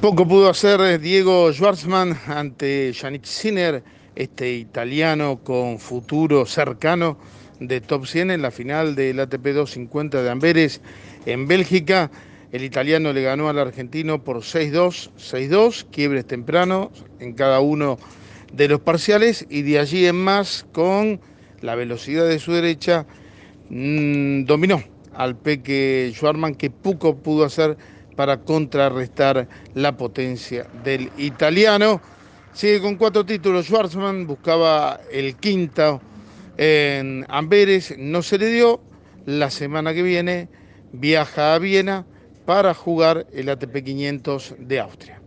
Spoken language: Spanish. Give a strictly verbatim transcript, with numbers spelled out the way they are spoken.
Poco pudo hacer Diego Schwartzman ante Yannick Sinner, este italiano con futuro cercano de top cien en la final del A T P doscientos cincuenta de Amberes en Bélgica. El italiano le ganó al argentino por seis dos, seis dos, quiebres tempranos en cada uno de los parciales y de allí en más, con la velocidad de su derecha, mmm, dominó al Peque Schwartzman, que poco pudo hacer para contrarrestar la potencia del italiano. Sigue con cuatro títulos Schwartzman, buscaba el quinto en Amberes, no se le dio. La semana que viene viaja a Viena para jugar el A T P quinientos de Austria.